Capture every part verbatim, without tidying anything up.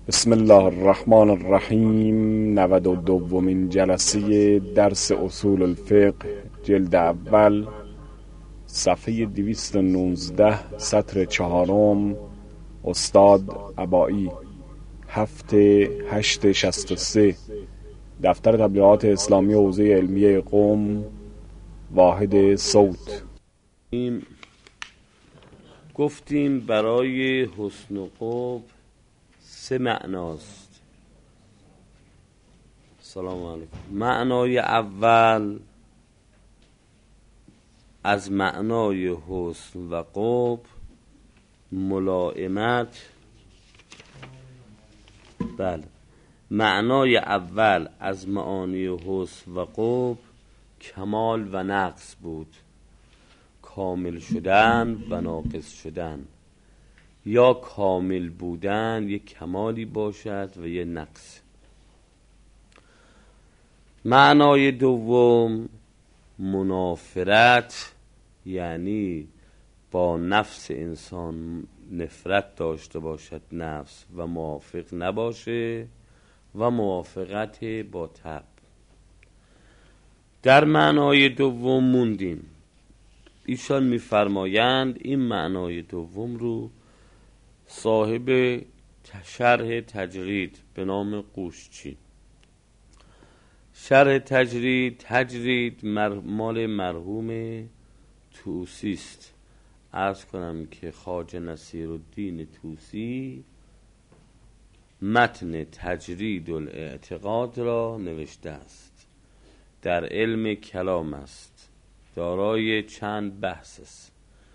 بسم الله الرحمن الرحیم. نود و دومین جلسه درس اصول الفقه جلد اول، صفحه دویست و نوزده، سطر چهارم. استاد عبایی، هفته هشت شست و سه، دفتر تبلیغات اسلامی حوزه علمیه قم، واحد صوت. گفتیم برای حسن و قب سه معناست. سلام علیکم. معنای اول از معنای حسن و قب ملائمت. بله، معنای اول از معانی حسن و قب کمال و نقص بود، کامل شدن و ناقص شدن، یا کامل بودن یک کمالی باشد و یک نقص. معنای دوم منافرت، یعنی با نفس انسان نفرت داشته باشد نفس و موافق نباشه، و موافقت با طبع. در معنای دوم موندیم. ایشان می‌فرمایند این معنای دوم رو صاحب شرح تجرید به نام قوشچی، شرح تجرید تجرید مر... مال مرحوم طوسی است. عرض کنم که خواجه نصیرالدین طوسی متن تجرید الاعتقاد را نوشته است. در علم کلام است، دارای چند بحث است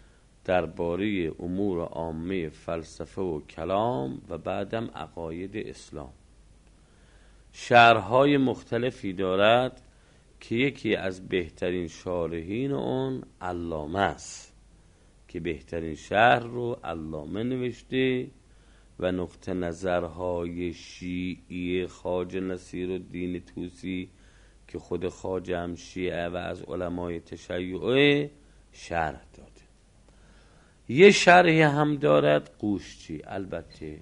درباره امور عامه فلسفه و کلام و بعدم عقاید اسلام. شرح‌های مختلفی دارد که یکی از بهترین شارحین اون علامه است که بهترین شرح رو علامه نوشته، و نقطه نظرهای شیعی خواجه نصیرالدین طوسی که خود خواجه هم شیعه و از علمای تشیع شرح داده. یه شرحی هم دارد قوشچی. البته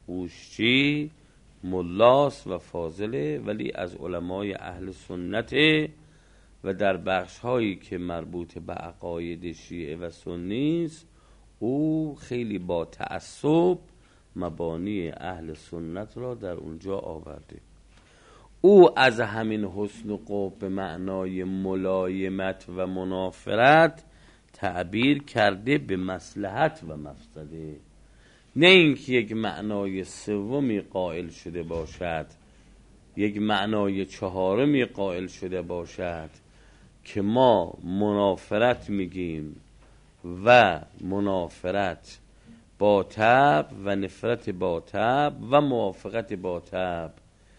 قوشچی ملاس و فاضله، ولی از علمای اهل سنته و در بخش هایی که مربوط به عقاید شیعه و سنی است او خیلی با تعصب مبانی اهل سنت را در اونجا آورده. او از همین حسن و قب به معنای ملایمت و منافرت تعبیر کرده به مصلحت و مفسده، نه اینکه یک معنای سومی قائل شده باشد، یک معنای چهارمی قائل شده باشد که ما منافرت میگیم و منافرت با طبع و نفرت با طبع و موافقت با طبع.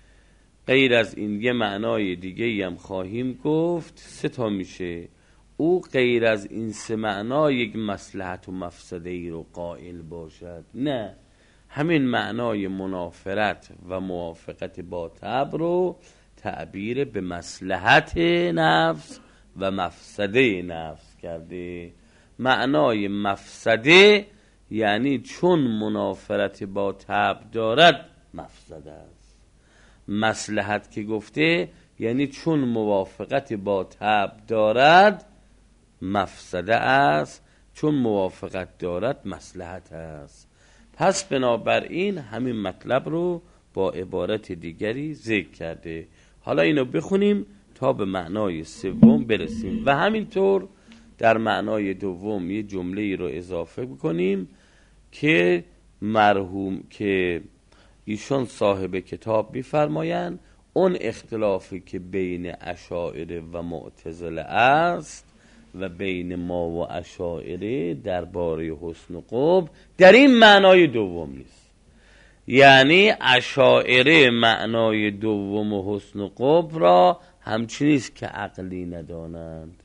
غیر از این یه معنای دیگه هم خواهیم گفت، سه تا میشه. او غیر از این سه معنا یک مصلحت و مفسده ای رو قائل باشد، نه، همین معنای منافرت و موافقت با طبع رو تعبیر به مصلحت نفس و مفسده نفس کرده. معنای مفسده یعنی چون منافرت با طبع دارد مفسده است. مصلحت که گفته یعنی چون موافقت با طبع دارد مفسده است، چون موافقت دارد مصلحت است. پس بنابراین همین مطلب رو با عبارت دیگری ذکر کرده. حالا اینو بخونیم تا به معنای سوم برسیم و همینطور در معنای دوم یه جمله رو اضافه بکنیم که مرحوم که ایشون صاحب کتاب می‌فرمایند اون اختلافی که بین اشاعره و معتزله است و بین ما و اشاعره درباره حسن و قب در این معنای دوم نیست. یعنی اشاعره معنای دوم و حسن و قب را همچنیست که عقلی ندانند.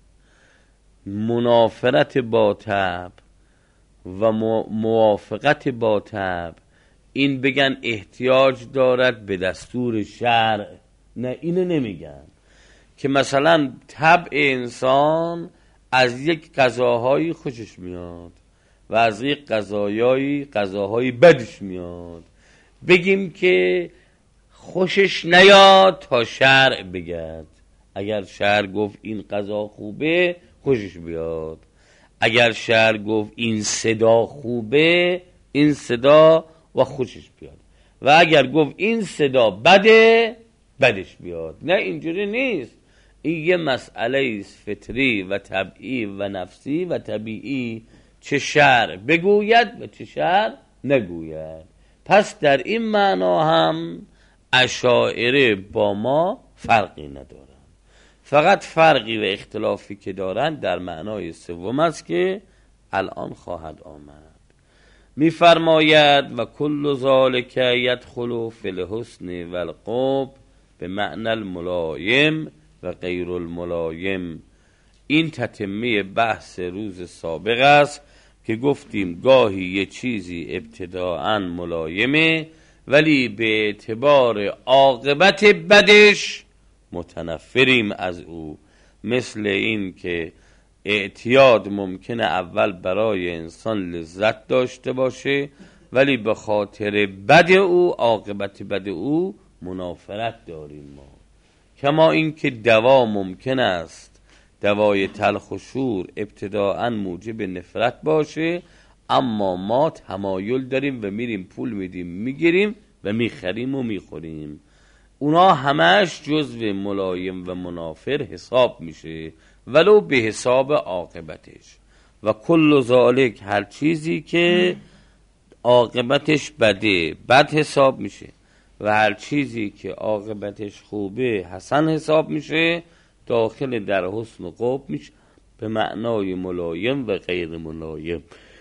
منافرت با طبع و موافقت با طبع این بگن احتیاج دارد به دستور شرع، نه، اینو نمیگن. که مثلا طبع انسان از یک غذاهایی خوشش میاد و از یک غذایایی غذاهای بدش میاد، بگیم که خوشش نیاد تا شرع بگرد. اگر شرع گفت این غذا خوبه خوشش بیاد، اگر شرع گفت این صدا خوبه این صدا و خوشش بیاد، و اگر گفت این صدا بده بدش بیاد. نه اینجوری نیست. این یه مسئله است فطری و طبعی و نفسی و طبیعی، چه شرع بگوید و چه شرع نگوید. پس در این معنا هم اشاعره با ما فرقی ندارن، فقط فرقی و اختلافی که دارن در معنای سوم است که الان خواهد آمد. میفرماید و کل ذالک یدخل فی الحسن و القبح به معنی الملایم و غیر الملایم. این تتمه بحث روز سابق است که گفتیم گاهی یه چیزی ابتداعاً ملایمه ولی به اعتبار عاقبت بدش متنفریم از او. مثل این که اعتیاد ممکنه اول برای انسان لذت داشته باشه ولی به خاطر بد او، عاقبت بد او منافرت داریم ما. کما این که دوا ممکن است دوای تلخ و شور ابتداعاً موجب نفرت باشه، اما ما تمایل داریم و میریم پول میدیم میگیریم و میخریم و میخوریم. اونا همش جزو ملایم و منافر حساب میشه ولو به حساب عاقبتش. و کل ذالک هر چیزی که عاقبتش بده بد حساب میشه و هر چیزی که عاقبتش خوبه حسن حساب میشه، داخل در حسن و قبح میشه به معنای ملایم و غیر ملایم.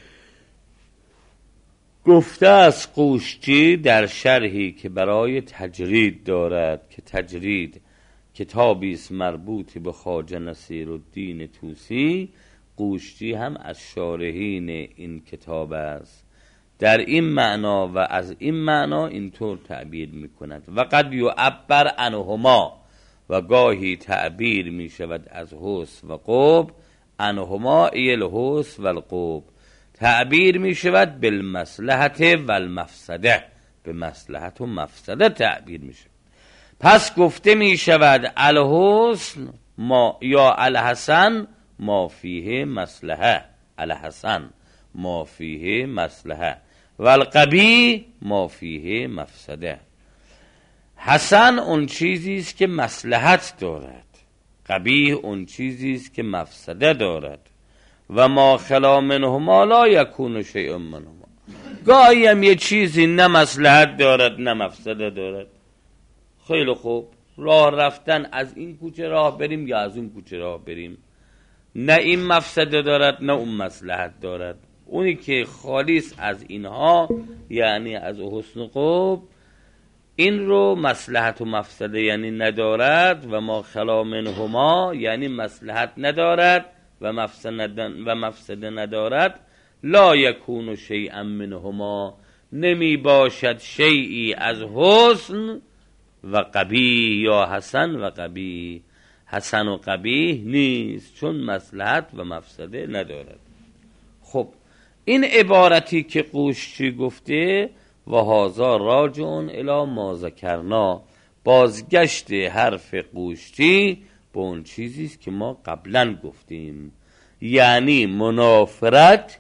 گفته از قوشچی در شرحی که برای تجرید دارد که تجرید کتابی است مربوط به خواجه نصیرالدین طوسی، قوشچی هم از شارحین این کتاب است. در این معنا و از این معنا اینطور تعبیر میکند و قد یعبر عنهما، و گاهی تعبیر میشود از حسن و قبح. عنهما ای الحسن و القبح، تعبیر میشود بالمصلحت و المفسده، به مصلحت و مفسده تعبیر میشه. پس گفته میشود الحسن ما یا الحسن ما فیه مصلحه، الحسن ما فیه مصلحه و القبیح ما فیه مفسده. حسن اون چیزی است که مصلحت دارد، قبیح اون چیزی است که مفسده دارد. و ما خلا منهما لا یکون شیء منهما، گاهی هم یه چیزی نه مصلحت دارد نه مفسده دارد. خیلی خوب، راه رفتن از این کوچه راه بریم یا از اون کوچه راه بریم، نه این مفسده دارد نه اون مصلحت دارد. اونی که خالیص از اینها یعنی از حسن و قبح، این رو مصلحت و مفسده یعنی ندارد. و ما خلا منهما یعنی مصلحت ندارد و مفسده و مفسده ندارد. لا یکون شیئا منهما، نمی باشد شیئی از حسن و قبیح یا حسن و قبیح، حسن و قبیح نیست چون مصلحت و مفسده ندارد. خب این عبارتی که قوشچی گفته و هازا راجعون الی ما ذکرنا، بازگشت حرف قوشچی به اون چیزی است که ما قبلا گفتیم، یعنی منافرت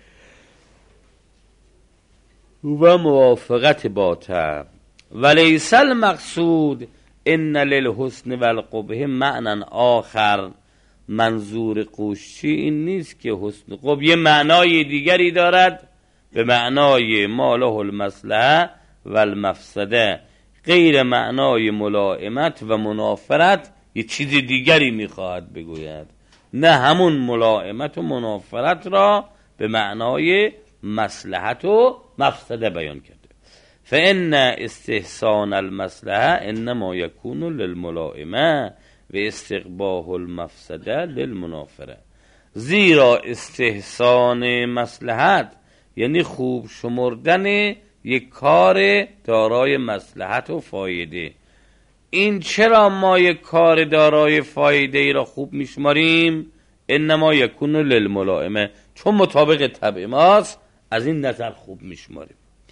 و موافقت با طبع. ولیس المقصود ان للحسن والقبح معنی آخر. منظور قوشچی این نیست که حسن و قبح یه معنای دیگری دارد به معنای ما له المصلحه و المفسده، غیر معنای ملائمت و منافرت یه چیز دیگری میخواهد بگوید. نه، همون ملائمت و منافرت را به معنای مصلحت و مفسده بیان کرده. فان استحسان المصلحه انما یکون للملائمه و استقباح المفسده للمنافره. زیرا استحسان مصلحت یعنی خوب شمردن یک کار دارای مصلحت و فایده. این چرا ما یک کار دارای فایده ای را خوب میشماریم؟ انما یکون للملائمه، چون مطابق طبع ماست از این نظر خوب میشماریم.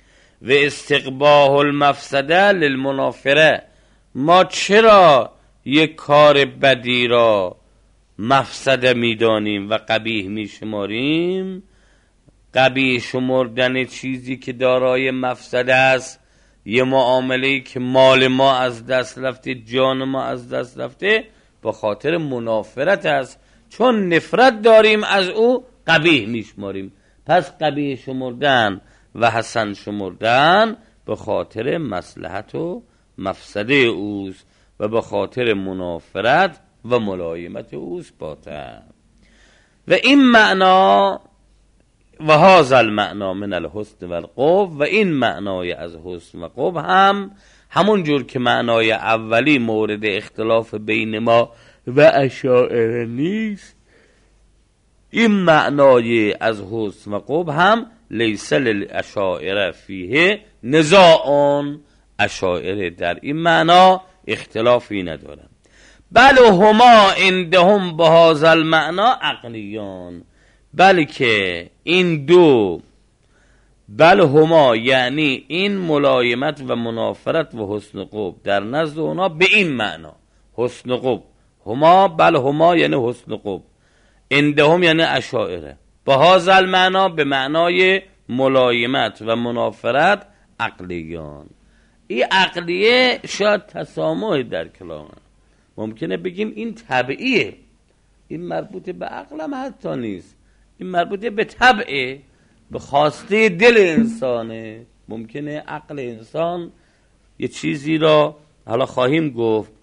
و استقباح المفسده للمنافره. ما چرا یک کار بدی را مفسده میدانیم و قبیح میشماریم؟ قبیح شمردن چیزی که دارای مفسده است، یه معامله‌ای که مال ما از دست رفته، جان ما از دست رفته، به خاطر منافرت است. چون نفرت داریم از او قبیح میشماریم. پس قبیح شمردن و حسن شمردن به خاطر مصلحت و مفسده اوست و به خاطر منافرت و ملایمت اوست باطن. و این معنا و هذا المعنا من الحسن و القبح، و این معنای از حسن و قبح هم همون جور که معنای اولی مورد اختلاف بین ما و اشاعره نیست، این معنای از حسن و قبح هم لیس للاشاعره فیه نزاع. اشاعره در این معنا اختلافی ندارن. بل هما عندهم بهذا المعنا عقلیان، بلکه این دو، بل هما یعنی این ملایمت و منافرت و حسن قبح در نزد اونا به این معنا حسن قبح، هما بل هما یعنی حسن قبح، عندهم یعنی اشاعره، بهذا المعنا به معنای ملایمت و منافرت عقلیان. این عقلیه شاید تسامح در کلامه، ممکنه بگیم این طبعیه، این مربوط به عقلم حتی نیست، این مربوط به طبعه، به خواسته دل انسانه. ممکنه عقل انسان یه چیزی را، حالا خواهیم گفت،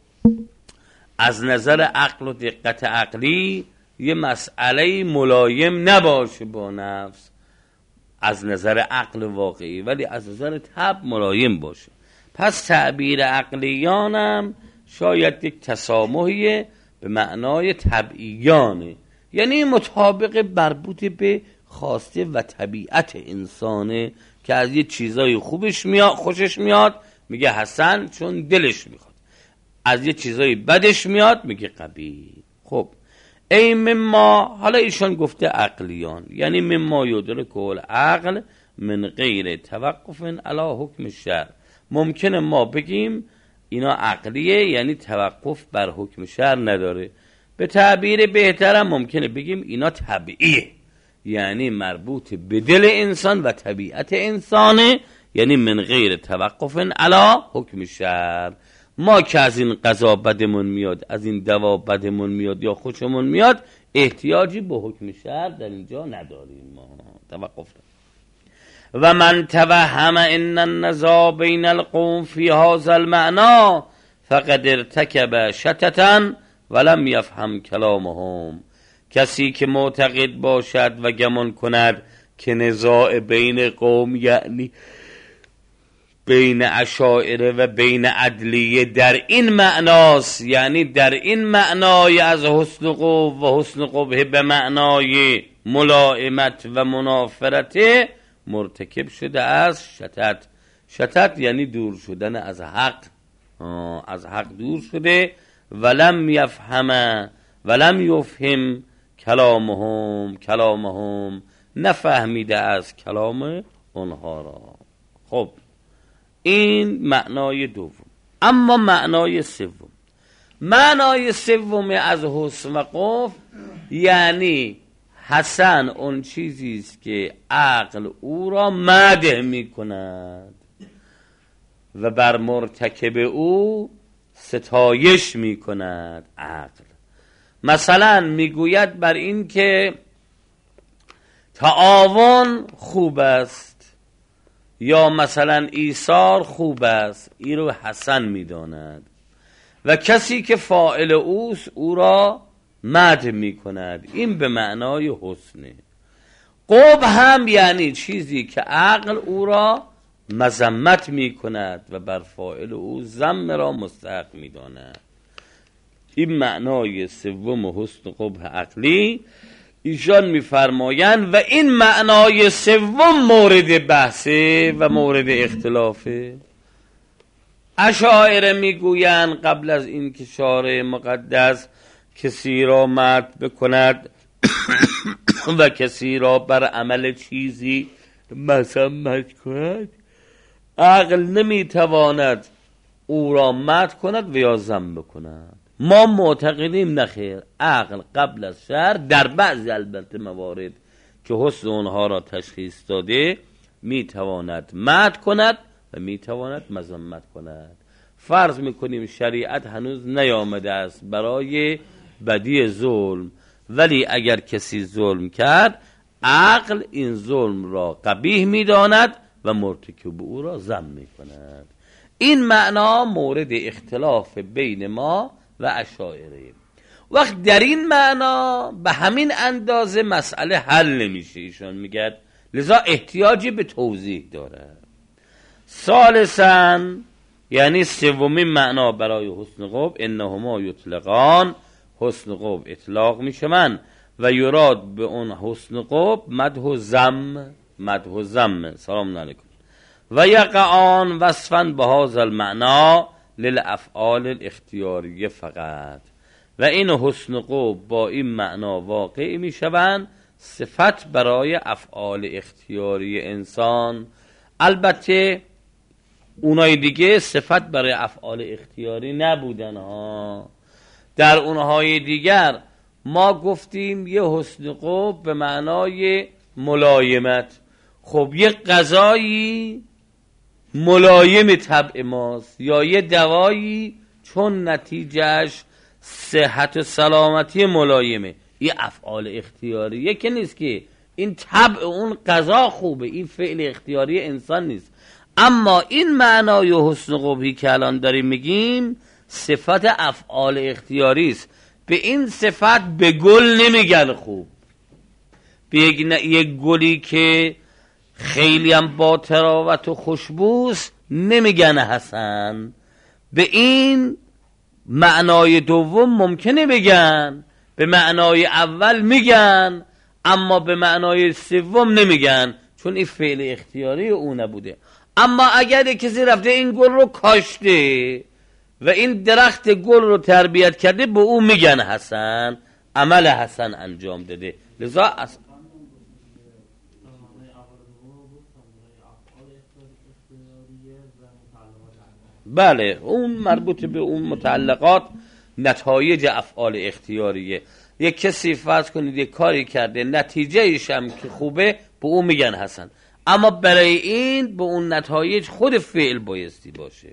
از نظر عقل و دقت عقلی یه مسئله ملایم نباشه با نفس از نظر عقل واقعی، ولی از نظر طبع ملایم باشه. پس تعبیر عقلیانم شاید یک تسامحیه به معنای طبعیانه، یعنی مطابق مربوط به خواسته و طبیعت انسانه که از یه چیزای خوبش میاد، خوشش میاد میگه حسن چون دلش میخواد، از یه چیزای بدش میاد میگه قبیح. خب ای مما، حالا ایشان گفته عقلیان، یعنی مما یدرک العقل من غیر توقف علی حکم الشرع. ممکنه ما بگیم اینا عقلیه یعنی توقف بر حکم شرع نداره. به تعبیر بهترم ممکنه بگیم اینا طبیعیه، یعنی مربوط به دل انسان و طبیعت انسانه، یعنی من غیر توقف علی حکم شرع. ما که از این قضا بدمون میاد، از این دوا بدمون میاد یا خوشمون میاد، احتیاجی به حکم شرع در اینجا نداریم، ما توقف داریم. و من توهم ان النزاع بین القوم فی هذا المعنى فقد ارتکب شتتا ولم یفهم کلامهم. کسی که معتقد باشد و گمان کند که نزاع بین قوم یعنی بین اشاعره و بین عدلیه در این معناست، یعنی در این معنای از حسن قبح و حسن قبح به معنای ملائمت و منافرت، مرتکب شده از شتت. شتت یعنی دور شدن از حق، از حق دور شده. ولم یفهم ولم یفهم کلامهم کلامهم نفهمیده از کلام اونها را. خب این معنای دوم. اما معنای سوم، معنای سوم از حسن و قبح یعنی حسن اون چیزی است که عقل او را مدح می کند و بر مرتکب او ستایش می کند. عقل مثلا میگوید بر این که تعاون خوب است، یا مثلا ایثار خوب است، این رو حسن میداند و کسی که فاعل اوست او را مدح می کند. این به معنای حسنه. قبح هم یعنی چیزی که عقل او را مذمت می کند و بر فاعل او ذم را مستحق می داند. این معنای سوم حسن قبح عقلی. ایشان میفرمایند و این معنای سوم مورد بحثه و مورد اختلافه. اشاعره میگویند قبل از این که شارع مقدس کسی را مدح بکند و کسی را بر عمل چیزی مذمت کند، عقل نمیتواند او را مدح کند و یا ذم بکند. ما معتقدیم نخیر، عقل قبل از شرع در بعضی البته موارد که حسن اونها را تشخیص داده میتواند مدح کند و میتواند مذمت کند. فرض میکنیم شریعت هنوز نیامده است برای بدی ظلم، ولی اگر کسی ظلم کرد عقل این ظلم را قبیح میداند و مرتکب او را ذم میکند. این معنا مورد اختلاف بین ما و اشاعره. وقت در این معنا به همین اندازه مسئله حل نمیشه، ایشان میگه لذا احتیاجی به توضیح داره. ثالثاً یعنی سومین معنا برای حسن قبح، انهما یطلقان، حسن قبح اطلاق میشوند و یراد به اون حسن قبح مدح و ذم، مدح و ذم. سلام علیکم. و یقعان وصفاً به هذا المعنا للافعال الاختیاریه فقط. و این حسن قبح با این معنا واقع میشوند صفت برای افعال اختیاری انسان. البته اونای دیگه صفت برای افعال اختیاری نبودن ها. در اونهای دیگر ما گفتیم یه حسن قبح به معنای ملایمت. خب یه غذایی ملایم طبع ماست یا یه دوایی چون نتیجهش صحت و سلامتی ملایمه، یه افعال اختیاریه که نیست که این طبع اون غذا خوبه، این فعل اختیاری انسان نیست. اما این معنای حسن قبحی که الان داریم میگیم صفت افعال اختیاری است. به این صفت به گل نمیگن خوب، به یک گلی که خیلی هم با تراوت و خوشبوست نمیگن حسن. به این معنای دوم ممکنه بگن، به معنای اول میگن، اما به معنای سوم نمیگن چون این فعل اختیاری او نبوده. اما اگر کسی رفته این گل رو کاشته و این درخت گل رو تربیت کرده به او میگن حسن، عمل حسن انجام داده. لذا از بله اون مربوط به اون متعلقات نتایج افعال اختیاریه. یک کسی فرض کنید یک کاری کرده نتیجه ایش هم که خوبه به اون میگن حسن، اما برای این به اون نتایج خود فعل بایستی باشه.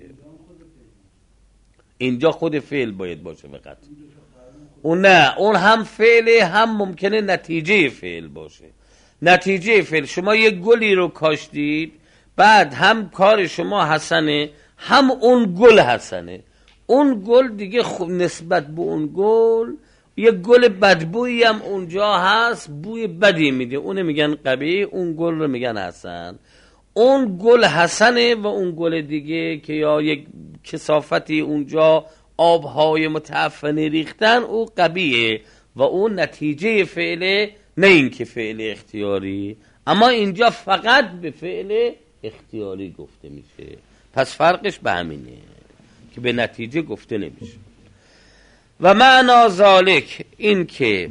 اینجا خود فعل باید باشه فقط. اون نه، اون هم فعله هم ممکنه نتیجه فعل باشه. نتیجه فعل شما یک گلی رو کاشتید، بعد هم کار شما حسنه هم اون گل حسنه. اون گل دیگه خوب نسبت به اون گل یک گل بدبویی هم اونجا هست، بوی بدی میده، اون میگن قبیح، اون گل رو میگن حسن. اون گل حسنه و اون گل دیگه که یا یک کثافتی اونجا آبهای متعفنه ریختن او قبیحه و اون نتیجه فعله، نه این که فعل اختیاری. اما اینجا فقط به فعل اختیاری گفته میشه، پس فرقش به همینه که به نتیجه گفته نمیشه. و معنا ذالک این که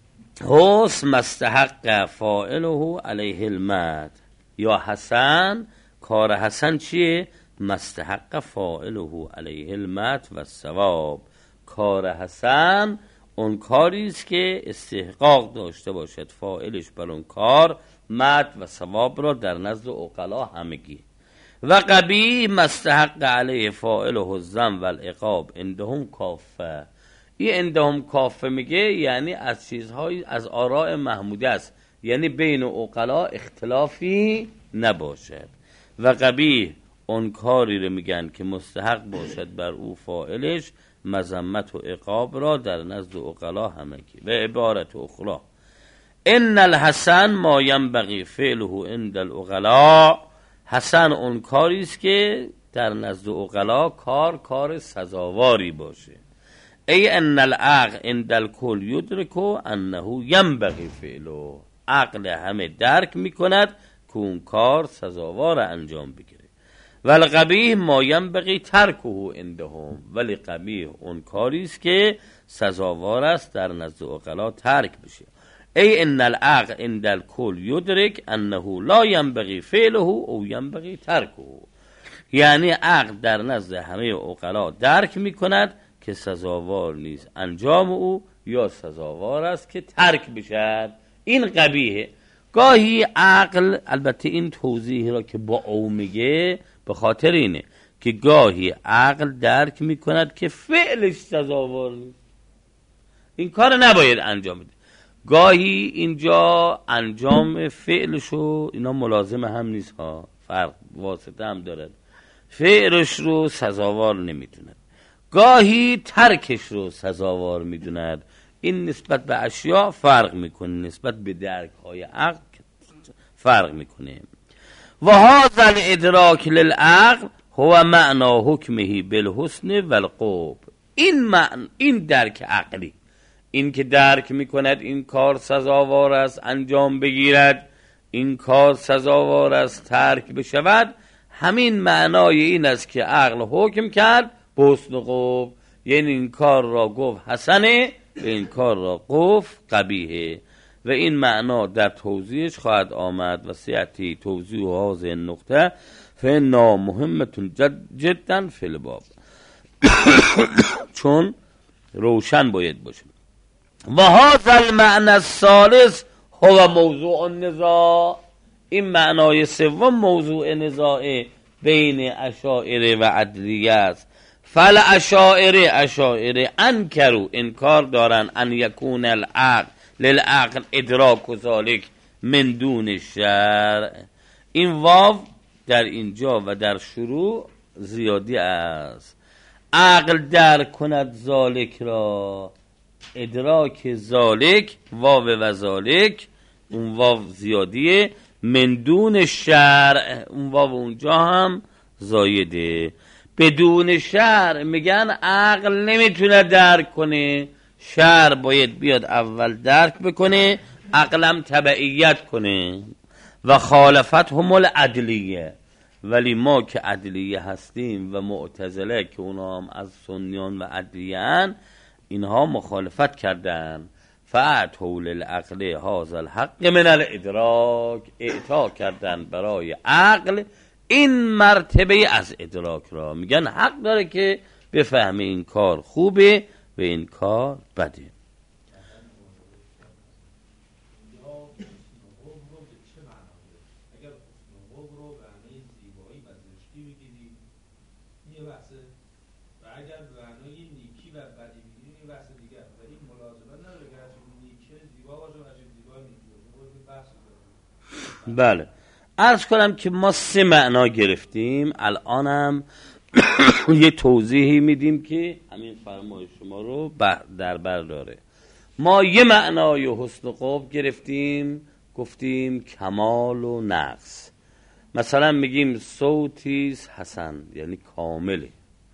حسن مستحق فاعله علیه المدح، یا حسن کار حسن چیه؟ مستحق فاعله علیه المدح و ثواب. کار حسن اون کاری است که استحقاق داشته باشد فاعلش بر اون کار مدح و ثواب را در نزد عقلا همگی. و قبیح مستحق علیه فاعله الذم و العقاب عندهم کافه. این عندهم کافه میگه یعنی از چیزهای از آراء محموده است، یعنی بین عقلا اختلافی نباشد. و قبیح اون کاری رو میگن که مستحق باشد بر او فاعلش مذمت و عقاب را در نزد عقلا همگی. و عبارت اخرى ان الحسن ما ينبغي فعله عند العقلا، حسن اون کاری است که در نزد عقلا کار کار سزاواری باشه. ای ان العقل عند الکل یدرک انه ينبغي فعله، عقل همه درک میکند که اون کار سزاوار انجام بگیره. ولی قبیح ما ینبغی ترکه عندهم، ولی قبیح اون کاری است که سزاوار است در نزد عقلا ترک بشه. ای ان العقل عند الکل یدرک انه لا ینبغی فعله او ینبغی ترکه، یعنی عقل در نزد همه عقلا درک میکند که سزاوار نیست انجام او یا سزاوار است که ترک بشد. این قبیحه. گاهی عقل، البته این توضیح را که با او میگه به خاطر اینه که گاهی عقل درک میکند که فعلش سزاوار نیست، این کار نباید انجام بده. گاهی اینجا انجام فعلشو اینا ملازم هم نیست ها، فرق واسطه هم دارد. فعلش رو سزاوار نمیدوند، گاهی ترکش رو سزاوار میدوند. این نسبت به اشیاء فرق میکنه، نسبت به درک های عقل فرق میکنه. و هذا الادراک للعقل هو معنا حکمه بالحسن والقبح. این معنی، این درک عقلی، این که درک میکند این کار سزاوار است انجام بگیرد، این کار سزاوار است ترک بشود، همین معنای این است که عقل حکم کرد به حسن و قبح، یعنی این کار را گفت حسنه و این کار را گفت قبیحه. و این معنا در توضیحش خواهد آمد و سیاتی توضیح هذه النقطه فإنها مهمة جدا فی الباب. چون روشن باید باشه. و هذا المعنى الثالث هو موضوع النزاع. این معنای سوم موضوع نزاع بین اشاعره و عدلیه است. فل اشاعره اشاعره انکروا، انکار دارن ان یکون العقل للعقل ادراک ذلک من دون الشرع. این واو در اینجا و در شروع زیادی است. عقل درک کند ذالک را، ادراک ذالک، واو و ذالک، اون واو زیادیه، من دون شرع، اون واو اونجا هم زایده. بدون شرع میگن عقل نمیتونه درک کنه، شرع باید بیاد اول درک بکنه، عقلم تبعیت کنه. و خالفت هم العدلیه، ولی ما که عدلیه هستیم و معتزله که اونا هم از سنیان و عدلیه هن، اینها مخالفت کردن. فاعطوا للعقل هذا الحق من الادراک، اعطا کردن برای عقل این مرتبه از ادراک را، میگن حق داره که بفهمه این کار خوبه و این کار بده. بله، عرض کنم که ما سه معنا گرفتیم، الانم یه توضیحی میدیم که همین فرمای شما رو در بر داره. ما یه معنای حسن و قبح گرفتیم، گفتیم کمال و نقص. مثلا میگیم صوتیست حسن یعنی کامله،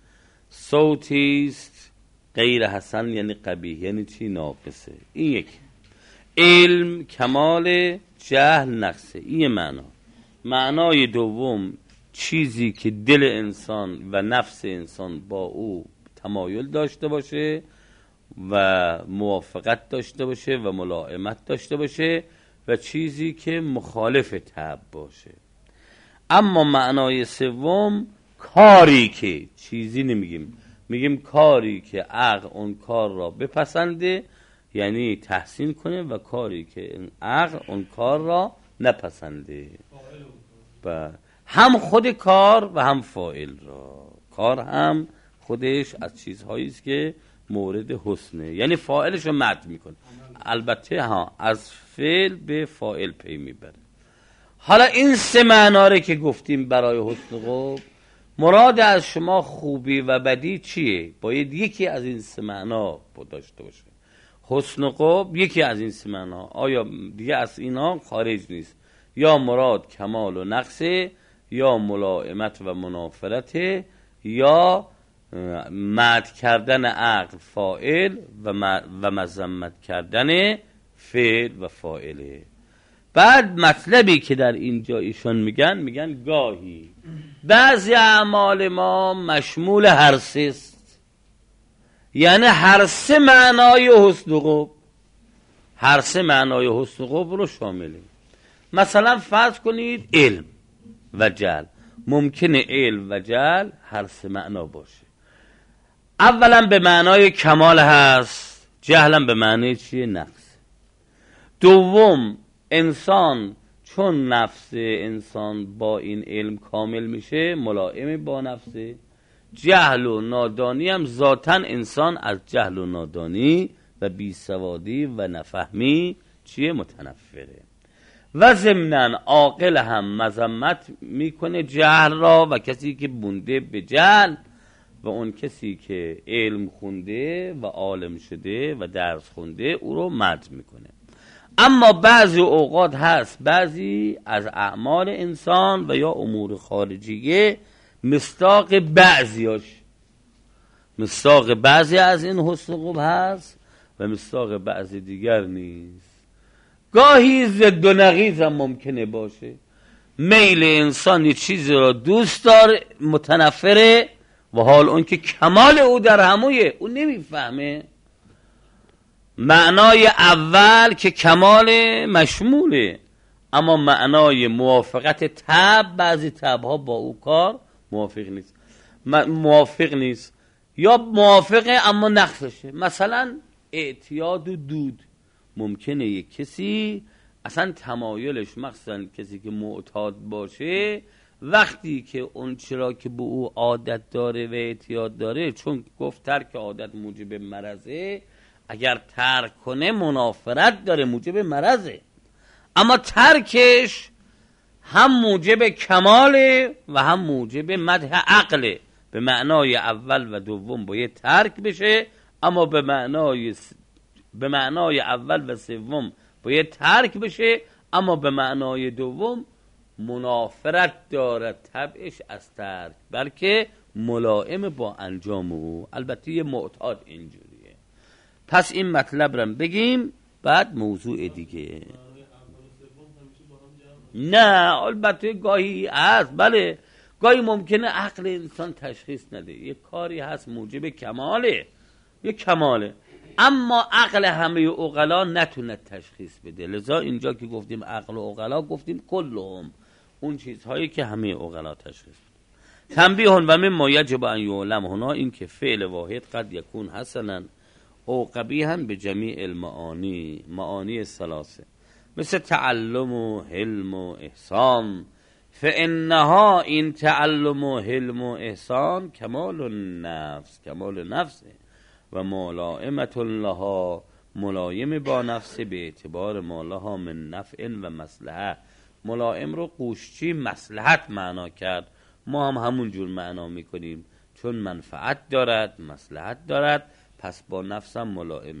صوتیست غیر حسن یعنی قبیح، یعنی چی؟ ناقصه. این یک. علم کمال، جهل نقصه، این معنا. معنای دوم چیزی که دل انسان و نفس انسان با او تمایل داشته باشه و موافقت داشته باشه و ملائمت داشته باشه و چیزی که مخالف طبع باشه. اما معنای سوم کاری که، چیزی نمیگیم، میگیم کاری که عقل اون کار را بپسنده یعنی تحسین کنه و کاری که عقل اون کار را نپسنده. و هم خود کار و هم فاعل را. کار هم خودش از چیزهایی است که مورد حسنه، یعنی فاعلش رو مد میکنه، البته ها از فعل به فاعل پی میبره. حالا این سه معنا که گفتیم برای حسن و قبح، مراد از شما خوبی و بدی چیه؟ باید یکی از این سه معنا داشته باشه. حسن و قبح یکی از این سه معنا، آیا دیگه از اینا خارج نیست. یا مراد کمال و نقصه، یا ملائمت و منافرته، یا مد کردن عقل فاعل و و مذمت کردن فعل و فاعله. بعد مطلبی که در اینجا ایشون میگن، میگن گاهی بعضی اعمال ما مشمول هر سه است، یعنی هر سه معنای حسن و قبح، هر سه معنای حسن و قبح رو شامله. مثلا فرض کنید علم و جهل، ممکنه علم و جهل هر سه معنا باشه. اولا به معنای کمال هست، جهلم به معنای چیه؟ نقص. دوم انسان چون نفس انسان با این علم کامل میشه، ملائم با نفسه. جهل و نادانی هم ذاتاً انسان از جهل و نادانی و بیسوادی و نفهمی چیه؟ متنفره. و ضمناً عاقل هم مذمت میکنه جهل را و کسی که بونده به جهل و اون کسی که علم خونده و عالم شده و درس خونده او رو مدح میکنه. اما بعضی اوقات هست بعضی از اعمال انسان و یا امور خارجیه مصداق بعضیاش، مصداق بعضی از این حسن خوب هست و مصداق بعضی دیگر نیست. گاهی ضد و نقیض هم ممکنه باشه. میل انسان یه چیزی را دوست داره، متنفره، و حال اون که کمال او در همویه او نمیفهمه. معنای اول که کمال مشموله، اما معنای موافقت طبع، بعضی طبعها با او کار موافق نیست موافق نیست یا موافقه اما نقصشه. مثلا اعتیاد و دود، ممکنه یک کسی اصلا تمایلش، مخصوصا کسی که معتاد باشه، وقتی که اون چرا که به او عادت داره و اعتیاد داره، چون گفت ترک عادت موجب مرضه، اگر ترک کنه منافرت داره، موجب مرضه، اما ترکش هم موجب کماله و هم موجب مدح عقله. به معنای اول و دوم باید ترک بشه، اما به معنای س... به معنای اول و سوم باید ترک بشه، اما به معنای دوم منافرت دارد طبعش از ترک، بلکه ملائم با انجام او. البته یه معتاد اینجوریه. پس این مطلب رو بگیم، بعد موضوع دیگه. نه البته گاهی هست، بله گاهی ممکنه عقل انسان تشخیص نده، یه کاری هست موجب کماله، یه کماله، اما عقل همه عقلا نتونه تشخیص بده. لذا اینجا که گفتیم عقل و عقلا، گفتیم کلهم، اون چیزهایی که همه عقلا تشخیص بده. تنبیه و مما یجب ان یعلم هنا، این که فعل واحد قد یکون حسنا او قبیحا به جمیع المعانی، معانی ثلاثه، مثل تعلم و حلم و احسان. فانها این تعلم و حلم و احسان کمال النفس، کمال نفسه، و ملائمت لها، ملایم با نفسه، به اعتبار ما لها من نفع و مصلحه. ملائم رو قوشچی مصلحت معنا کرد، ما هم همون جور معنا میکنیم، چون منفعت دارد، مصلحت دارد، پس با نفسم ملائم.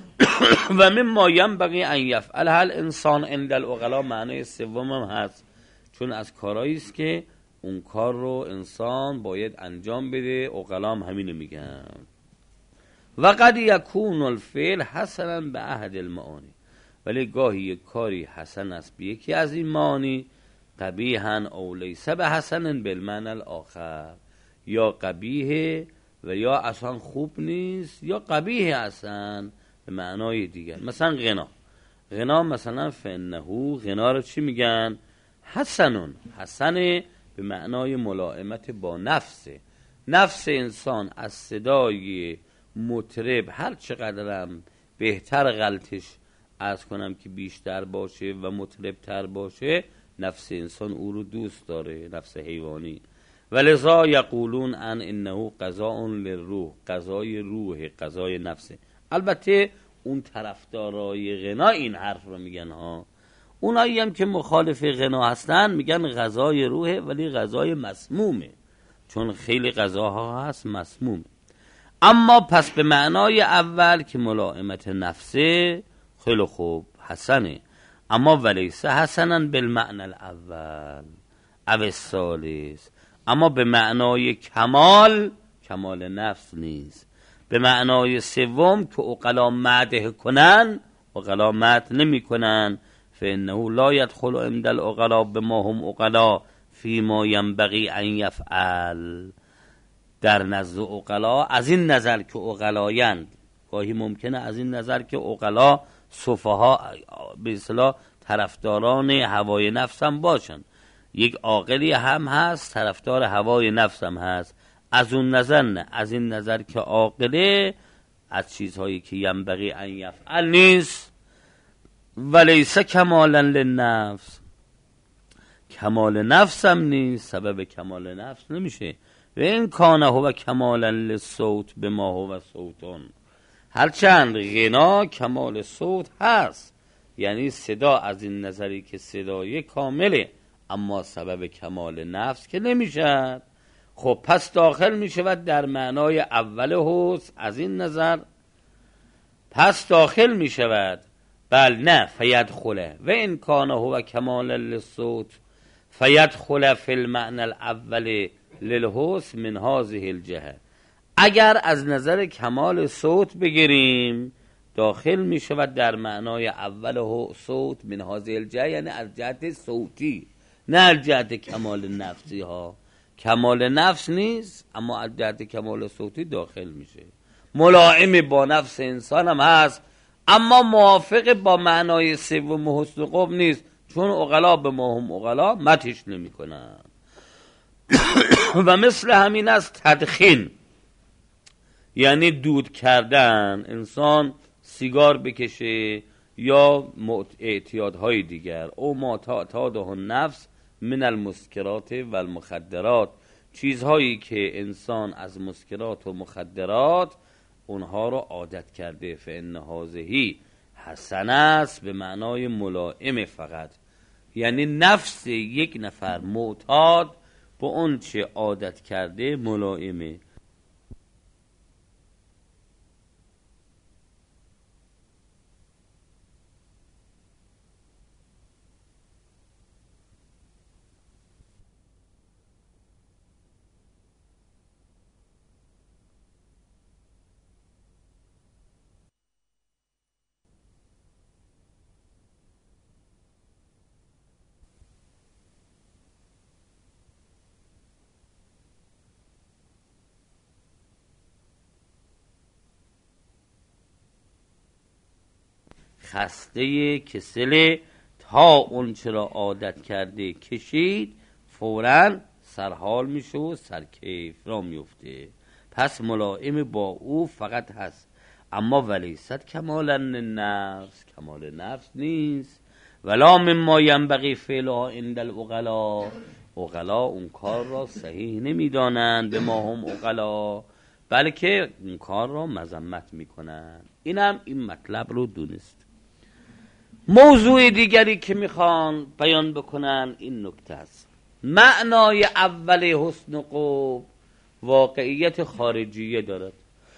و مما ینبغی ان یفعل هل انسان عند العقلا، معنی سوم هم هست، چون از کارهایی است که اون کار رو انسان باید انجام بده، عقلا هم همینو میگن. و قد یکون الفعل حسنا به احد المعانی، ولی گاهی یک کاری حسن است به یکی از این معانی، قبیحا او لیس به حسن بالمعنى الاخر، یا قبیحه و یا اصلا خوب نیست، یا قبیح اصلا به معنای دیگر. مثلا غنا، غنا مثلا فانه، غنا رو چی میگن؟ حسنون، حسنه به معنای ملائمت با نفسه. نفس انسان از صدای مطرب هر چقدرم بهتر غلطش از کنم که بیشتر باشه و مطرب تر باشه، نفس انسان او رو دوست داره، نفس حیوانی. ولذا یقولون ان انه قضاء للروح، قضای روح، قضای نفسه. البته اون طرفدارای غنا این حرف رو میگن ها، اونایی هم که مخالف غنا هستن میگن غذای روحه، ولی غذای مسمومه، چون خیلی غذاها هست مسموم. اما پس به معنای اول که ملائمت نفسه، خیلی خوب، حسنه، اما ولیسه حسنا بالمعنى الاول او الثالث، اما به معنای کمال، کمال نفس نیست. به معنای سوم که عقلا مدح کنن، عقلا مدح نمی کنن، فانه لا يدخل عند العقلا بما هم عقلا فيما ينبغي ان يفعل. در نزد عقلا از این نظر که عقلایند، گاهی ممکنه از این نظر که عقلا سفها به اصطلاح طرفداران هوای نفس هم باشن، یک عاقلی هم هست طرفدار هوای نفس هم هست. از اون نظر نه، از این نظر که عاقله از چیزهایی که ینبغی ان یفعل نیست. ولیس کمالا للنفس، کمال نفس هم نیست، سبب کمال نفس نمیشه. و این کانه هو کمالا للصوت بما هو صوتون، هرچند غنا کمال صوت هست، یعنی صدا از این نظری که صدای کامله، اما سبب کمال نفس که نمیشه. خب پس داخل میشود در معنای اول حسن از این نظر، پس داخل میشود. بل نه، فیدخله و این کانه هو کمال للصوت فیدخله فی المعنى الاول للحسن من هذه الجهه. اگر از نظر کمال صوت بگیریم داخل می شود در معنای اول صوت من هذه الجهه، یعنی از جهت صوتی، نه از جهت کمال نفسی ها. کمال نفس نیست اما از جهت کمال صوتی داخل میشه. ملائم با نفس انسان هم هست اما موافق با معنای سوم حسن قوم نیست، چون عقلا به ما هم عقلا متش نمی کنن. و مثل همین است تدخین، یعنی دود کردن. انسان سیگار بکشه یا اعتیادهای دیگر، او ما تعتاده النفس من المسکرات و المخدرات، چیزهایی که انسان از مسکرات و مخدرات اونها رو عادت کرده. فإن هذه حسنه است به معنای ملائم فقط، یعنی نفس یک نفر معتاد به اون چه عادت کرده ملائمه. خسته کسله تا اون چرا عادت کرده کشید فوراً سرحال میشه و سرکیف را میفته. پس ملائم با او فقط هست، اما ولیست کمالا نفس، کمال نفس نیست. ولا مما ینبغی فعلها عند العقلا، عقلا اون کار را صحیح نمیدانند، به ما هم عقلا، بلکه اون کار را مذمت میکنند. اینم این مطلب رو دونست. موضوع دیگری که میخوان بیان بکنن این نکته است. معنای اول حسن قوم واقعیت خارجیه دارد.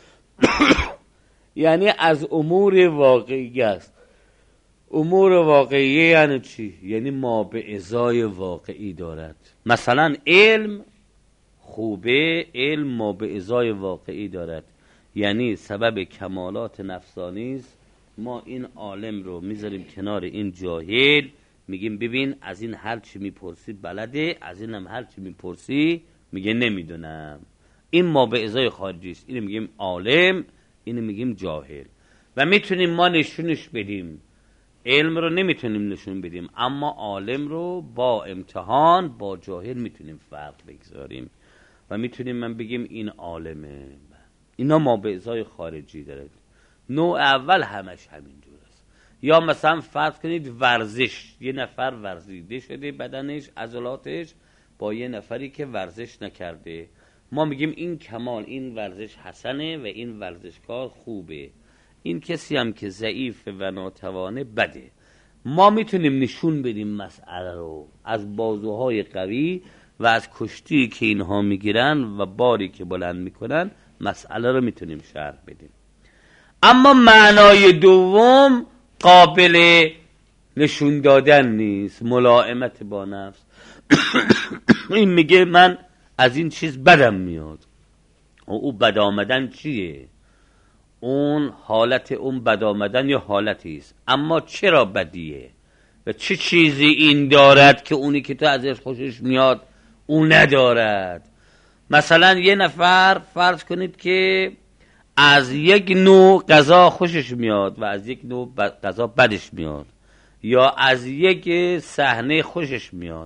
یعنی از امور واقعی است. امور واقعیه یعنی چی؟ یعنی ما به ازای واقعی دارد. مثلا علم خوبه، علم ما به ازای واقعی دارد، یعنی سبب کمالات نفسانی است. ما این عالم رو میذاریم کنار این جاهل، میگیم ببین از این هر چی میپرسی بلده، از این هم هر چی میپرسی میگه نمیدونم. این ما به ازای خارجی است. اینو میگیم عالم، اینو میگیم جاهل. و میتونیم ما نشونش بدیم. علم رو نمیتونیم نشون بدیم، اما عالم رو با امتحان با جاهل میتونیم فرق بگذاریم و میتونیم من بگیم این عالمه. اینا ما به ازای خارجی داره. نوع اول همش همینجور است. یا مثلا فرض کنید ورزش، یه نفر ورزیده شده بدنش عضلاتش با یه نفری که ورزش نکرده، ما میگیم این کمال، این ورزش حسنه و این ورزشکار خوبه. این کسی هم که ضعیف و ناتوانه بده. ما میتونیم نشون بدیم مسئله رو از بازوهای قوی و از کشتی که اینها میگیرن و باری که بلند میکنن، مسئله رو میتونیم شرح بدیم. اما معنای دوم قابل نشون دادن نیست، ملائمت با نفس. این میگه من از این چیز بدم میاد. او بد آمدن چیه؟ اون حالت اون بد آمدن یا حالتی است، اما چرا بدیه و چه چیزی این دارد که اونی که تو ازش خوشش میاد اون ندارد. مثلا یه نفر فرض کنید که از یک نوع غذا خوشش میاد و از یک نوع غذا بدش میاد، یا از یک صحنه خوشش میاد.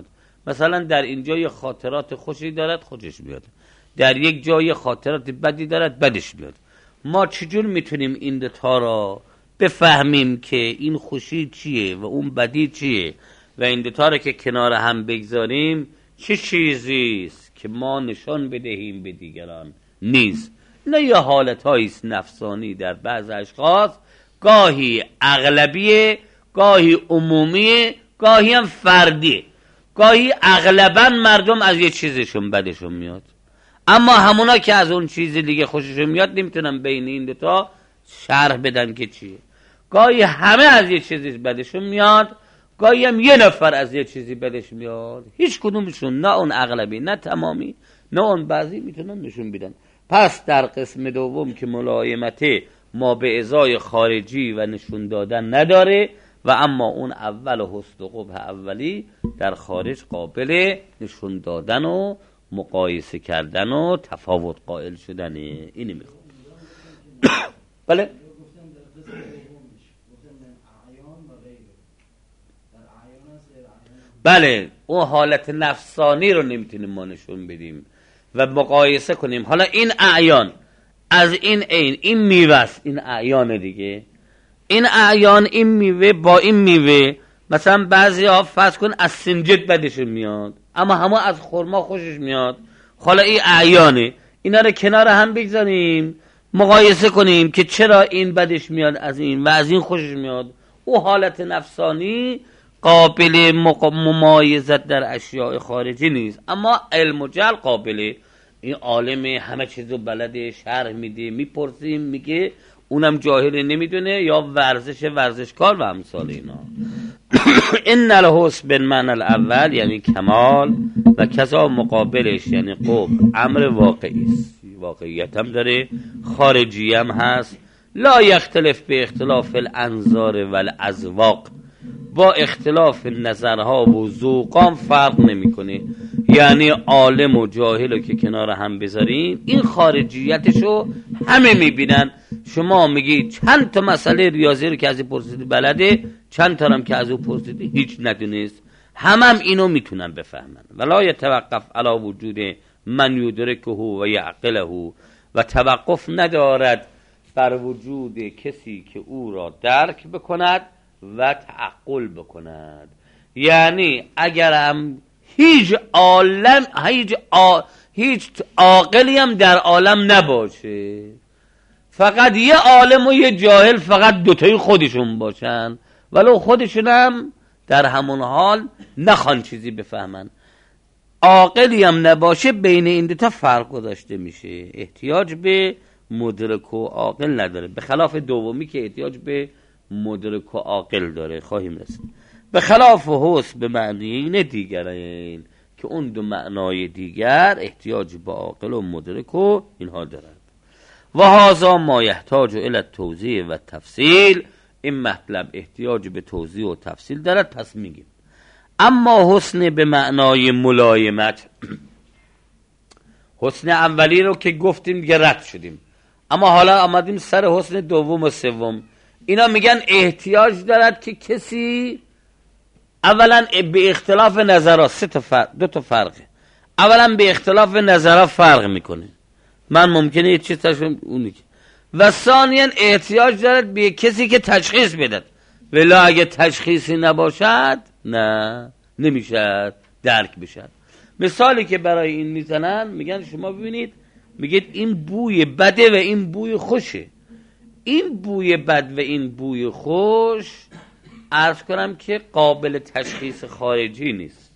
مثلا در اینجا یه خاطرات خوشی دارد خوشش میاد، در یک جای خاطرات بدی دارد بدش میاد. ما چجور میتونیم این دوتا را بفهمیم که این خوشی چیه و اون بدی چیه و این دوتا را که کنار هم بگذاریم چه چیزیست که ما نشان بدهیم به دیگران؟ نیست. نه یه حالتهایی است نفسانی در بعض اشخاص، گاهی اغلبیه، گاهی عمومیه، گاهی هم فردیه. گاهی اغلبا مردم از یه چیزشون بدشون میاد، اما همونا که از اون چیز دیگه خوششون میاد نمیتونن بین این دوتا شرح بدن که چیه. گاهی همه از یه چیزی بدشون میاد، گاهی هم یه نفر از یه چیزی بدش میاد. هیچ کدومشون، نه اون اغلبی نه تمامی نه اون بعضی، میتونن نشون بدن. پس در قسم دوم که ملایمت ما به ازای خارجی و نشون دادن نداره و اما اون اول حسن و قبح اولی در خارج قابل نشون دادن و مقایسه کردن و تفاوت قائل شدنه. اینی میخوام. بله بله اون حالت نفسانی رو نمیتونیم ما نشون بدیم و مقایسه کنیم. حالا این اعیان از این عین، این میوه است، این اعیان دیگه، این اعیان، این میوه با این میوه، مثلا بعضی ها فرض کن از سنجد بدشون میاد اما همه از خرما خوشش میاد. حالا این اعیانه، اینا رو کنار هم بگذاریم مقایسه کنیم که چرا این بدش میاد از این و از این خوشش میاد. او حالت نفسانی قابل ممایزت در اشیاء خارجی نیست، اما علم و جل قابله. این عالم همه چیزو بلده، شرح میده، میپرسیم میگه، اونم جاهل نمیدونه، یا ورزش ورزشکار و امثال اینا. ان الحسن بالمعنى الاول یعنی کمال و کذا مقابلش یعنی قبح، امر واقعی است، واقعیت هم داره، خارجی هم هست. لا یختلف به اختلاف الانظار و الاذواق، با اختلاف نظرها و ذوقام فرق نمیکنه. یعنی عالم و جاهل رو که کنار هم بذاریم این خارجیتشو همه میبینن. شما میگی چند تا مسئله ریاضی رو که از این پرسیدی بلده، چند تا هم که از اون پرسیدی هیچ ندونست، همه هم اینو میتونن بفهمن. ولا یتوقف علی وجود من یدرکه و یعقله، و توقف ندارد بر وجود کسی که او را درک بکند و تعقل بکند. یعنی اگرم هیچ عالم هیچ آ... هیچ عاقلی هم در عالم نباشه، فقط یه عالم و یه جاهل، فقط دوتای خودشون باشن، ولو خودشون هم در همون حال نخوان چیزی بفهمن، عاقلی هم نباشه، بین این دوتا فرق گذاشته میشه، احتیاج به مدرک و عاقل نداره، به خلاف دومی که احتیاج به مدرک و عاقل داره. خواهیم رسید. به خلاف حسن به معنی دیگرین که اون دو معنای دیگر احتیاج به عاقل و مدرک و اینها دارد. و هذا ما یحتاج الی التوضیح و تفصیل، این مطلب احتیاج به توضیح و تفصیل دارد. پس میگیم اما حسن به معنای ملایمت، حسن اولی رو که گفتیم دیگه رد شدیم، اما حالا آمدیم سر حسن دوم و سوم. اینا میگن احتیاج دارد که کسی اولا به اختلاف نظرها، سه تا فرق، دو تا فرقه. اولا به اختلاف نظرها فرق میکنه، من ممکنه یه چیز تشخیص اونی که، و ثانیا احتیاج دارد به کسی که تشخیص بدهد، ولی اگه تشخیصی نباشد نه نمیشه درک بشد. مثالی که برای این میزنن میگن شما ببینید، میگید این بوی بده و این بوی خوشه. این بوی بد و این بوی خوش عرض کنم که قابل تشخیص خارجی نیست.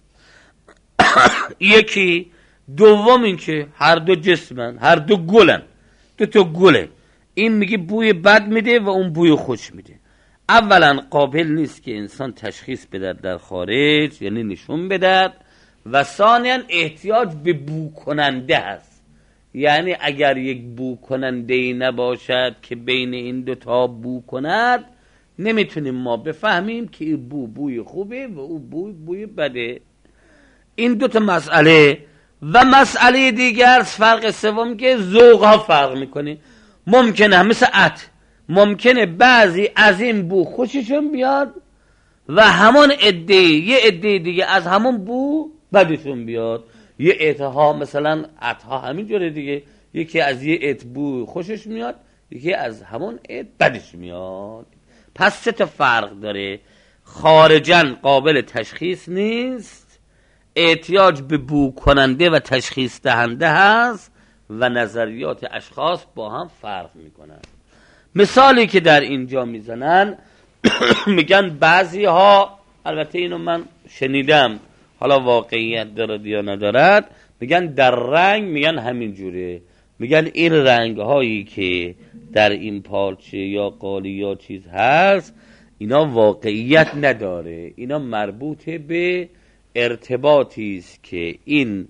یکی. دوم این که هر دو جسمن، هر دو گلن، دو تا گله، این میگه بوی بد میده و اون بوی خوش میده. اولا قابل نیست که انسان تشخیص بده در خارج، یعنی نشون بده، و ثانیا احتیاج به بو کننده هست. یعنی اگر یک بو کننده ای نباشد که بین این دو تا بو کند، نمیتونیم ما بفهمیم که این بو بوی خوبه و او بوی بوی بده. این دو تا مسئله. و مسئله دیگر فرق سوم که ذوق ها فرق میکنه. ممکنه مثل عط، ممکنه بعضی از این بو خوششون بیاد و همون عده یه عده دیگه از همون بو بدشون بیاد. یه اتها مثلا اتها همین جوره دیگه، یکی از یه ات بو خوشش میاد، یکی از همون ات بدش میاد. پس سه تا فرق داره. خارجاً قابل تشخیص نیست، احتیاج به بو کننده و تشخیص دهنده هست و نظریات اشخاص با هم فرق میکنن. مثالی که در اینجا میزنن میگن بعضی ها، البته اینو من شنیدم حالا واقعیت دارد یا ندارد، میگن در رنگ میگن همین جوره، میگن این رنگ هایی که در این پارچه یا قالی یا چیز هست اینا واقعیت نداره، اینا مربوط به ارتباطی است که این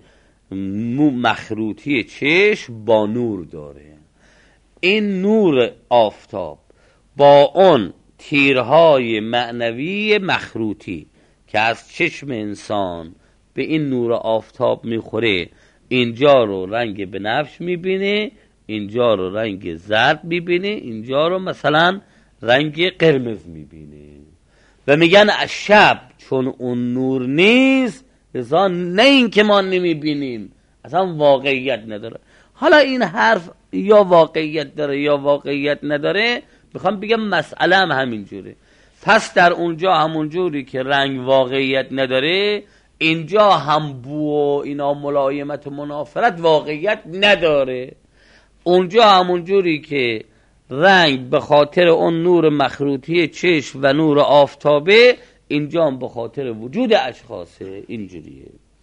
مخروطی چشم با نور داره. این نور آفتاب با اون تیرهای معنوی مخروطی که از چشم انسان به این نور آفتاب میخوره، اینجا رو رنگ بنفش میبینه، اینجا رو رنگ زرد میبینه، اینجا رو مثلا رنگ قرمز میبینه و میگن از شب چون اون نور نیست لذا نه این که ما نمیبینیم، اصلا واقعیت نداره. حالا این حرف یا واقعیت داره یا واقعیت نداره، میخوام بگم مسئله هم همین جوره. پس در اونجا همون جوری که رنگ واقعیت نداره، اینجا هم بو و اینا ملایمت و منافرت واقعیت نداره. اونجا همون جوری که رنگ به خاطر اون نور مخروطی چشم و نور آفتابه، اینجا هم به خاطر وجود اشخاصه. اینجوریه.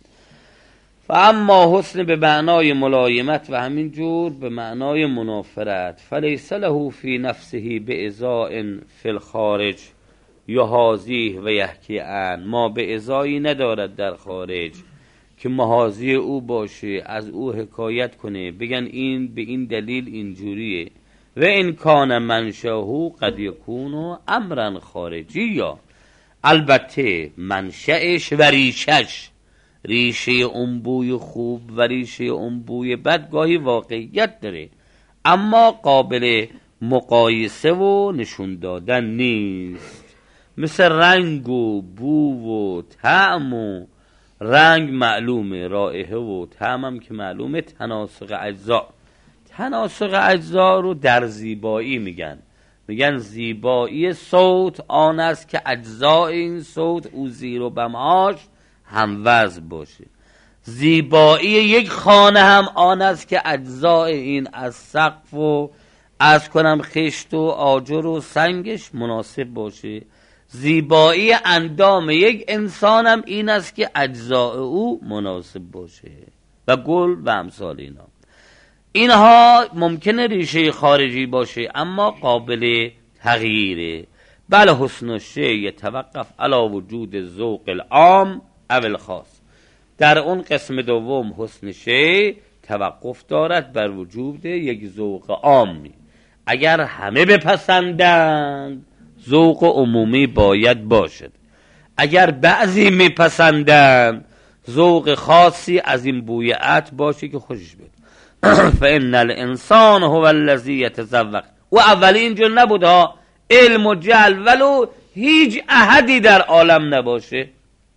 و اما حسن به معنای ملایمت و همین جور به معنای منافرت، فلیس له فی نفسه به ازاء فی الخارج یحاذیه و یحکی عن، ما به ازایی ندارد در خارج که محاذی او باشه، از او حکایت کنه، بگن این به این دلیل اینجوریه. و این کان منشأه قد یکون امرا خارجی، یا البته منشأش و ریشش، ریشه اون بوی خوب و ریشه اون بوی بد گاهی واقعیت داره، اما قابل مقایسه و نشون دادن نیست. مثل رنگ و بو و طعم و رنگ معلومه، رائحه و طعم هم که معلومه، تناسق اجزا. تناسق اجزا رو در زیبایی میگن، میگن زیبایی صوت آن است که اجزای این صوت او زیر و بمهاش هم وزن باشه. زیبایی یک خانه هم آن است که اجزای این از سقف و از کنم خشت و آجر و سنگش مناسب باشه. زیبایی اندام یک انسان هم این است که اجزای او مناسب باشه و گل و امثال اینا. اینها ممکنه ریشه خارجی باشه اما قابل تغییره. بله حسن الشیء یتوقف علی وجود ذوق العام او الخاص. در اون قسم دوم حسن شیء توقف دارد بر وجود یک ذوق عامی. اگر همه بپسندند ذوق عمومی باید باشد، اگر بعضی میپسندند ذوق خاصی از این بوی عطر باشه که خوشش بیاد. فإن الانسان هو الذی یتذوق. و اولی اینجور نبود ها، علم و جهل ولو هیچ احدی در عالم نباشه،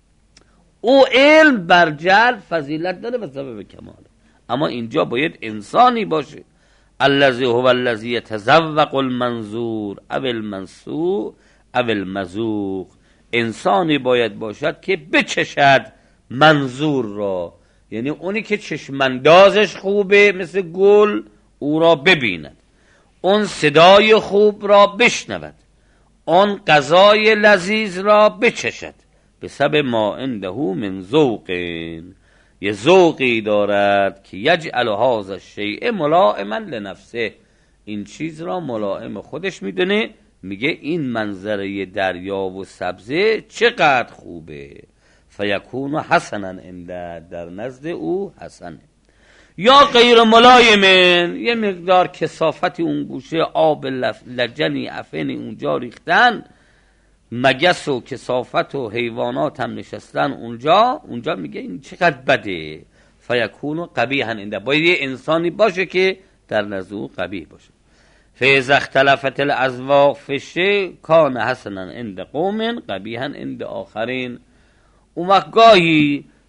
او علم بر جهل فضیلت داره و سبب کماله، اما اینجا باید انسانی باشه. الذی هو الذی یتذوق المنظور او المنسوع او المذوق. انسانی باید باشد که بچشد منظور را، یعنی اونی که چشماندازش خوبه مثل گل او را ببیند، اون صدای خوب را بشنود، اون غذای لذیذ را بچشد، به سبب ما عنده من ذوق. یه ذوقی دارد که یجعل هذا الشیء ملائما لنفسه، این چیز را ملائم خودش میدونه، میگه این منظره دریا و سبزه چقدر خوبه، فیکون حسنا عنده، در نزد او حسنه. یا غیر ملایمن، یه مقدار کثافتی اون گوشه آب لجنی افنی اونجا ریختن، مگس و کثافت و حیوانات هم نشستن اونجا، اونجا میگه این چقدر بده، فیکون قبیحا عنده، باید یه انسانی باشه که در نزد او قبیح باشه. فاذا اختلفت الاذواق فی الشیء کان حسنا عند قوم قبیحا عند آخرین. اون وقت گاهی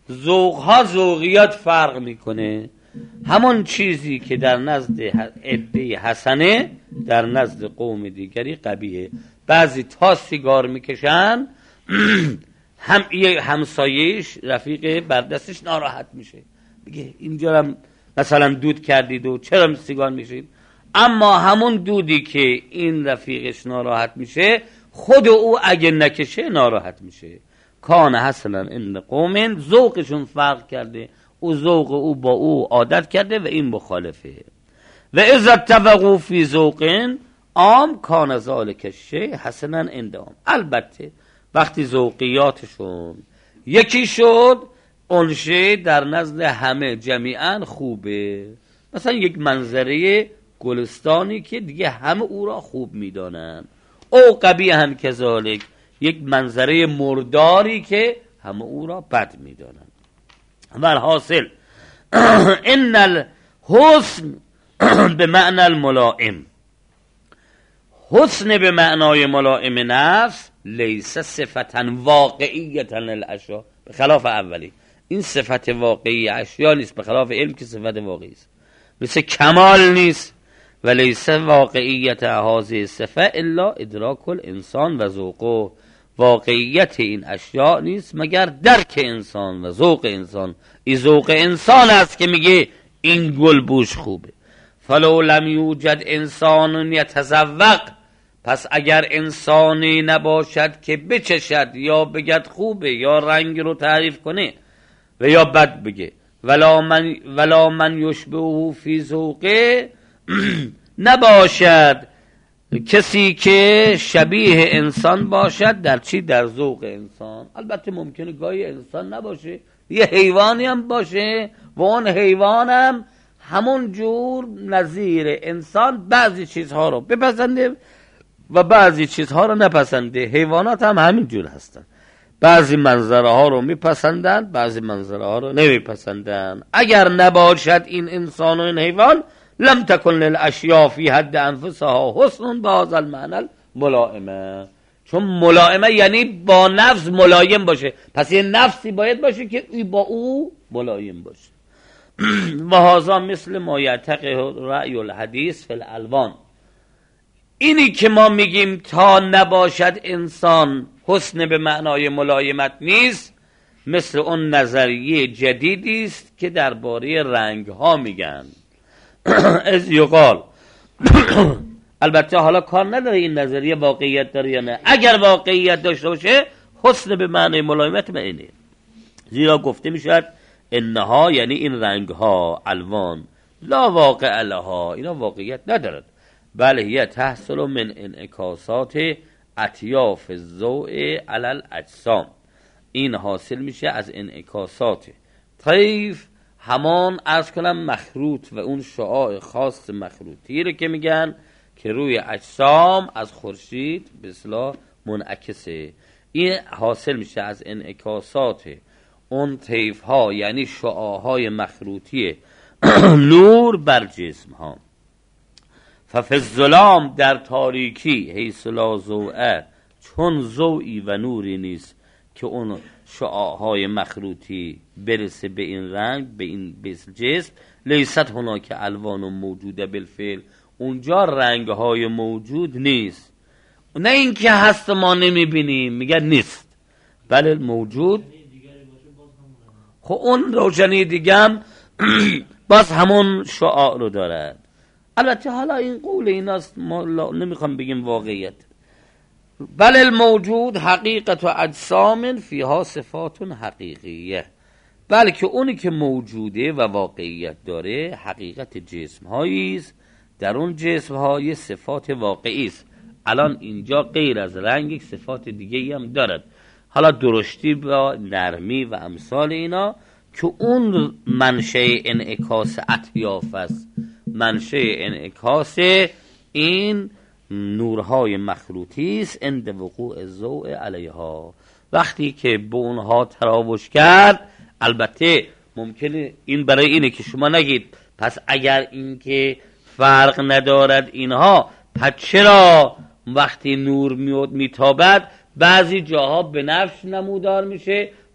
ذوقها ذوقیات فرق میکنه. همون چیزی که در نزد عده حسنه در نزد قوم دیگری قبیحه. بعضی تا سیگار میکشن هم یه همسایه‌اش رفیق بردستش ناراحت میشه، میگه اینجا هم مثلا دود کردید و چرا سیگار میشید؟ اما همون دودی که این رفیقش ناراحت میشه خود او اگه نکشه ناراحت میشه. کان حسنا ان قوم، ذوقشون فرق کرده، او ذوق او با او عادت کرده و این مخالفه. و اذا اتفقوا فی ذوق عام کان ذلک الشیء حسنا عندهم. البته وقتی ذوقیاتشون یکی شد اون شی در نزد همه جمیعا خوبه. مثلا یک منظره گلستانی که دیگه همه او را خوب میدانن، او قبیح هم کذالک، یک منظره مرداری که همه او را بد میدانن. و حاصل ان الحسن به معنی الملائم، حسن به معنای ملائم نفس، لیس صفتا واقعیتا للاشیاء، به خلاف اولی. این صفت واقعی اشیا نیست، به خلاف علم که صفت واقعی است. مثل کمال نیست. و لیس واقعیت هذه صفه الا ادراک الانسان و ذوقه، واقعیت این اشیاء نیست مگر درک انسان و ذوق انسان. این ذوق انسان است که میگه این گل بوش خوبه. فلو لم یوجد انسان یتذوق، پس اگر انسانی نباشد که بچشد یا بگد خوبه یا رنگ رو تعریف کنه و یا بد بگه، ولا من ولا من یشبهه فی ذوقه، نباشد کسی که شبیه انسان باشد در چی؟ در ذوق انسان. البته ممکنه گاهی انسان نباشه، یه حیوانی هم باشه و اون حیوان هم همون جور نظیر انسان بعضی چیزها رو بپسنده و بعضی چیزها رو نپسنده. حیوانات هم همین جور هستن، بعضی منظره ها رو میپسندن بعضی منظره ها رو نمیپسندن. اگر نباشد این انسان و این حیوان، لم تکن للاشیاء فی حد انفسها حسن بهذا المعنى ملائمه. چون ملائمه یعنی با نفس ملایم باشه، پس یه نفسی باید باشه که با او ملایم باشه. و هذا مثل ما یعتقد رأی الحدیث فی الالوان. اینی که ما میگیم تا نباشد انسان حسن به معنای ملایمت نیست، مثل اون نظریه جدیدی است که درباره رنگ ها میگن. از یقال البته حالا کار نداره این نظریه واقعیت داره یا نه. اگر واقعیت داشته باشه حسن به معنای ملایمت به اینه، زیرا گفته میشد انها یعنی این رنگ ها الوان لا واقع لها، اینا واقعیت ندارد، بله هی تحصل من انعکاسات اطیاف الضوء علی الاجسام، این حاصل میشه از انعکاسات طیف همان از کنم مخروط و اون شعاع خاص مخروطی رو که میگن که روی اجسام از خورشید به اصطلاح منعکسه. این حاصل میشه از انعکاسات اون طیف ها یعنی شعاع های مخروطی نور بر جسم ها. ففی الظلام در تاریکی حیث لا ضوء، چون ضوئی و نوری نیست که اون شعاعهای مخروطی برسه به این رنگ به این جسم، لیست هناک الوان موجوده بالفعل، اونجا رنگهای موجود نیست. نه اینکه هست ما نمیبینیم، میگه نیست، بله موجود. خب اون روشنی دیگه هم باز همون شعاع رو دارد. البته حالا این قول ایناست، ما نمیخوام بگیم واقعیت. بل الموجود حقیقت و اجسام فیها صفات حقیقیه، بلکه اونی که موجوده و واقعیت داره حقیقت جسم هاییست، در اون جسم های صفات واقعی است. الان اینجا غیر از رنگ یک صفات دیگه هم دارد، حالا درشتی با نرمی و امثال اینا که اون منشأ انعکاس اطیاف است، منشأ انعکاس این نورهای مخروطی است عند وقوع الضوء علیها، وقتی که به اونها تراوش کرد. البته ممکنه این برای اینه که شما نگید پس اگر این که فرق ندارد اینها، پس چرا وقتی نور میاد میتابد بعضی جاها به نفش نمودار میشه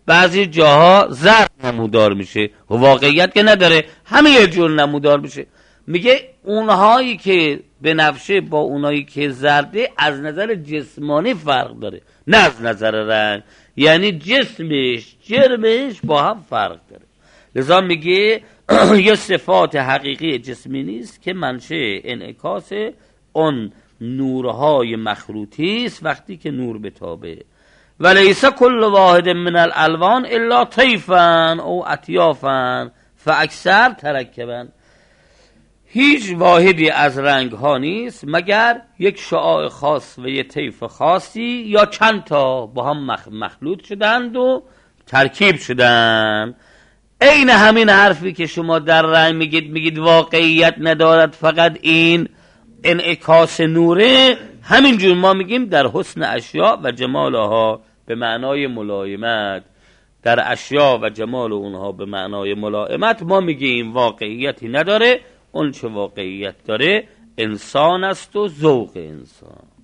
بعضی جاها زرد نمودار میشه و واقعیت که نداره، همه یه جور نمودار میشه. میگه اونهایی که بنفشه با اونهایی که زرده از نظر جسمانی فرق داره، نه از نظر رنگ. یعنی جسمش جرمش با هم فرق داره. لذا میگه یه صفات حقیقی جسمی نیست که منشه انعکاس اون نورهای مخروطی است وقتی که نور بتابه. ولیس کل واحد من الالوان الا طیفا او اطیافا فاکثر ترکبا. هیچ واحدی از رنگ ها نیست مگر یک شعاع خاص و یک طیف خاصی یا چند تا با هم مخلوط شدند و ترکیب شدند. این همین حرفی که شما در رنگ میگید میگید واقعیت ندارد فقط این انعکاس نوره، همینجور ما میگیم در حسن اشیاء و جمالها به معنای ملایمت، در اشیاء و جمال اونها به معنای ملایمت ما میگیم واقعیتی نداره. اون چه واقعیت داره انسان است و ذوق انسان.